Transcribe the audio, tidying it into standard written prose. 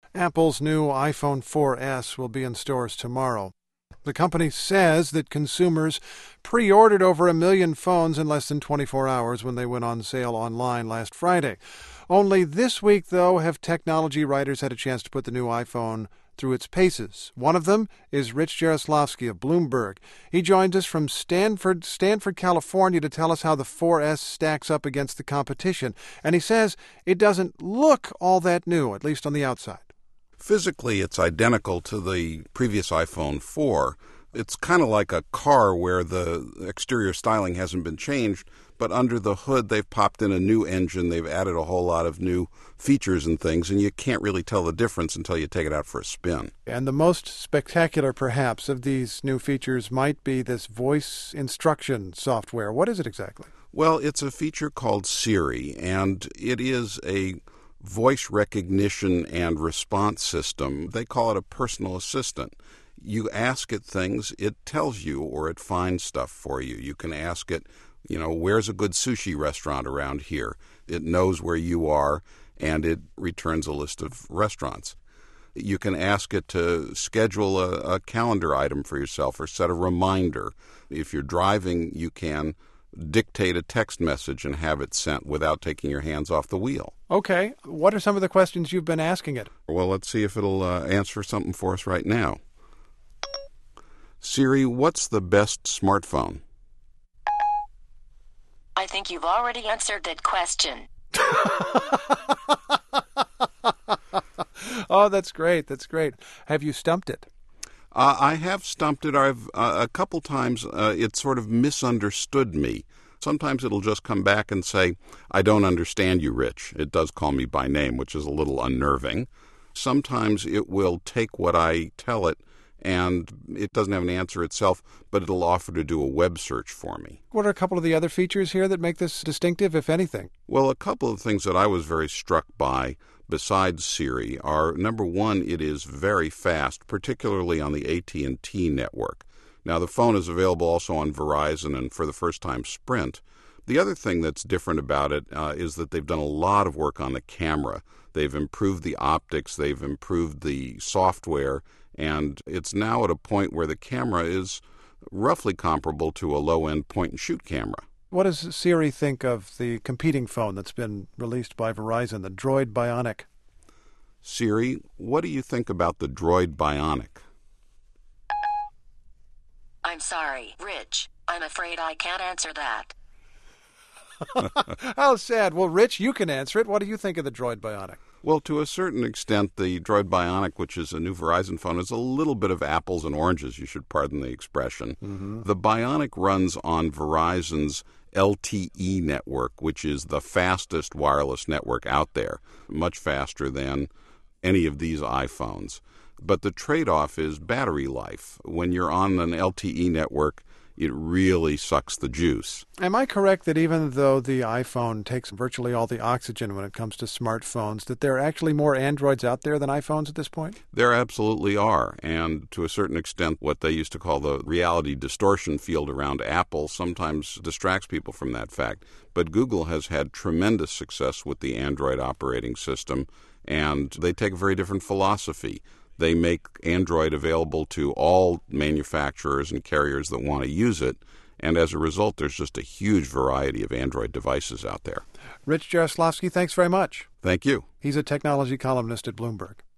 Apple's new iPhone 4S will be in stores tomorrow. The company says that consumers pre-ordered over 1 million phones in less than 24 hours when they went on sale online last Friday. Only this week, though, have technology writers had a chance to put the new iPhone through its paces. One of them is Rich Jaroslavsky of Bloomberg. He joins us from Stanford, California, to tell us how the 4S stacks up against the competition. And he says it doesn't look all that new, at least on the outside. Physically, it's identical to the previous iPhone 4. It's kind of like a car where the exterior styling hasn't been changed, but under the hood they've popped in a new engine, they've added a whole lot of new features and things, and you can't really tell the difference until you take it out for a spin. And the most spectacular, perhaps, of these new features might be this voice instruction software. What is it exactly? Well, it's a feature called Siri, and it is a voice recognition and response system. They call it a personal assistant. You ask it things, it tells you, or it finds stuff for you. You can ask it, where's a good sushi restaurant around here? It knows where you are, and it returns a list of restaurants. You can ask it to schedule a calendar item for yourself or set a reminder. If you're driving, you can dictate a text message and have it sent without taking your hands off the wheel. Okay. What are some of the questions you've been asking it? Well, let's see if it'll answer something for us right now. Siri, what's the best smartphone? I think you've already answered that question. Oh, that's great. That's great. Have you stumped it? I have stumped it. I've a couple times it sort of misunderstood me. Sometimes it'll just come back and say, I don't understand you, Rich. It does call me by name, which is a little unnerving. Sometimes it will take what I tell it, and it doesn't have an answer itself, but it'll offer to do a web search for me. What are a couple of the other features here that make this distinctive, if anything? Well, a couple of things that I was very struck by besides Siri are, number one, it is very fast, particularly on the AT&T network. Now, the phone is available also on Verizon and, for the first time, Sprint. The other thing that's different about it is that they've done a lot of work on the camera. They've improved the optics, they've improved the software, and it's now at a point where the camera is roughly comparable to a low-end point-and-shoot camera. What does Siri think of the competing phone that's been released by Verizon, the Droid Bionic? Siri, what do you think about the Droid Bionic? I'm sorry, Rich. I'm afraid I can't answer that. How sad. Well, Rich, you can answer it. What do you think of the Droid Bionic? Well, to a certain extent, the Droid Bionic, which is a new Verizon phone, is a little bit of apples and oranges, you should pardon the expression. Mm-hmm. The Bionic runs on Verizon's LTE network, which is the fastest wireless network out there, much faster than any of these iPhones. But the trade-off is battery life. When you're on an LTE network, it really sucks the juice. Am I correct that even though the iPhone takes virtually all the oxygen when it comes to smartphones, that there are actually more Androids out there than iPhones at this point? There absolutely are. And to a certain extent, what they used to call the reality distortion field around Apple sometimes distracts people from that fact. But Google has had tremendous success with the Android operating system, and they take a very different philosophy. They make Android available to all manufacturers and carriers that want to use it, and as a result, there's just a huge variety of Android devices out there. Rich Jaroslavsky, thanks very much. Thank you. He's a technology columnist at Bloomberg.